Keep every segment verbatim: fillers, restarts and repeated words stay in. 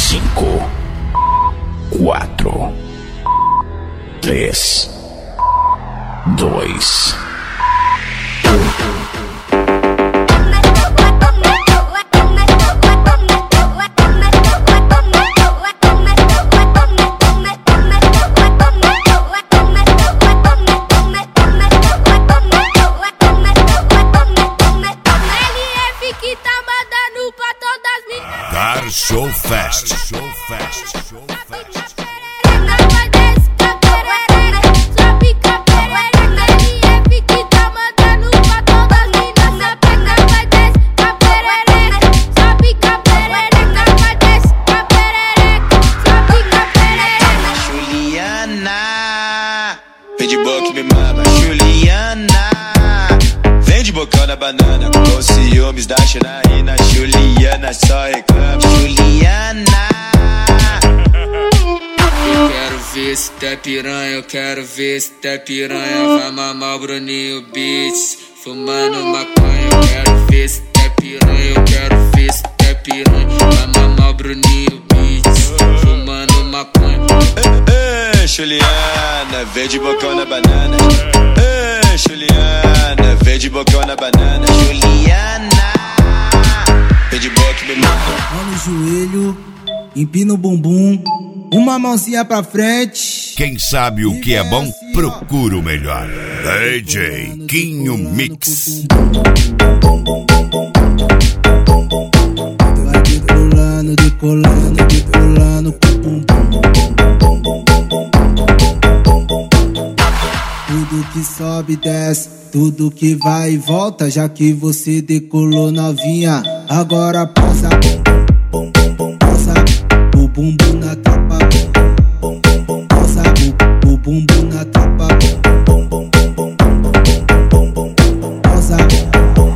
Cinco, quatro, três, dois, um. Car Show Fest. Show Fest. Show Fest. Juliana, vem de boca e me mama. Juliana, vem de bocão na banana. Com ciúmes da Janaína. Juliana só reclama. Juliana, eu quero ver se tá piranha, eu quero ver se tá piranha. Vai mamar o Bruninho Beats, fumando maconha. Eu quero ver se tá piranha, eu quero ver se tá piranha. Vai mamar o Bruninho Beats, fumando maconha. Ei, ei, Juliana, vem de bocão na banana. Ei, Juliana, vem de bocão na banana. Juliana, vem de boca e me mama. Mão no joelho, empina o bumbum, uma mãozinha pra frente. Quem sabe o que é bom, procura o melhor. D J Quinho Mix. Vai decolando, decolando, decolando com o bumbum. Tudo que sobe, desce, tudo que vai e volta. Já que você decolou novinha, agora posa, posa o bumbum na tropa, posa o bumbum na tropa, posa o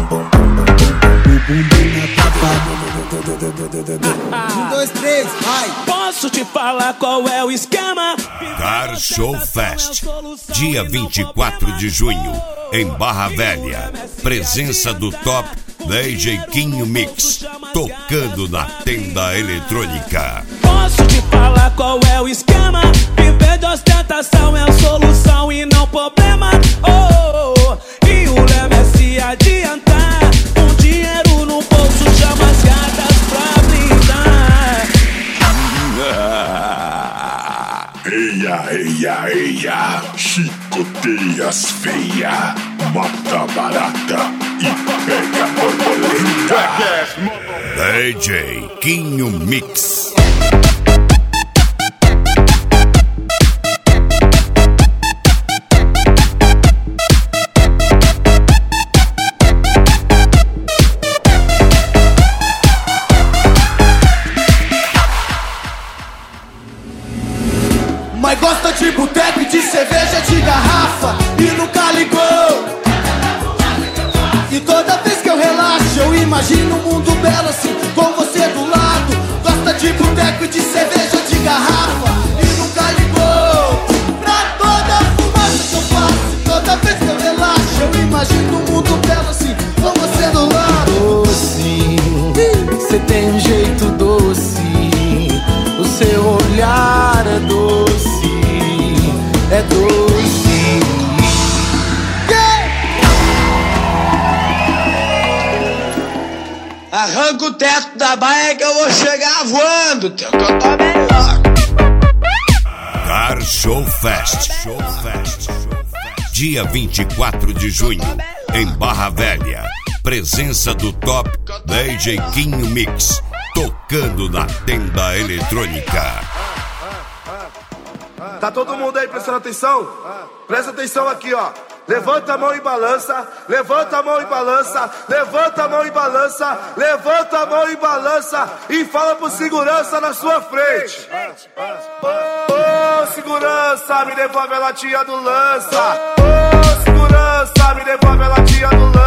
bumbum na tropa. Um, dois, três, vai! Posso te falar qual é o esquema? Car Show Fest, dia vinte e quatro de junho, em Barra Velha. Presença do top D J Quinho Mix, tocando na tenda eletrônica. Posso te falar qual é o esquema? Viver de ostentação é a solução e não problema. Oh, oh, oh. E o lema é se adiantar. Um dinheiro no bolso chama as gatas pra blindar. Eia, eia, eia, chicoteias feia, mata barata e pega borboleta. D J Quinho Mix. Mas gosta de boteco e de cerveja de garrafa e nunca ligou. E toda vez que eu relaxo eu imagino um mundo belo assim, com você do lado. Gosta de boteco e de cerveja de garrafa e nunca ligou. Pra toda a fumaça que eu faço, toda vez que eu relaxo eu imagino um mundo belo assim, com você do lado. Doce, cê tem um jeito doce, o seu olhar é doce. É doce. Yeah! Arranca o teto da baia que eu vou chegar voando, que eu tô melhor. Car Show Fest. Show Fest. Dia vinte e quatro de junho, em Barra Velha. Presença do top D J Quinho Mix, tocando na tenda eletrônica. Tá todo mundo aí prestando atenção? Presta atenção aqui, ó. Levanta a mão e balança, levanta a mão e balança, levanta a mão e balança, levanta a mão e balança e fala pro segurança na sua frente. Ô, oh, segurança, me devolve a latinha do lança. Ô, oh, segurança, me devolve a latinha do lança.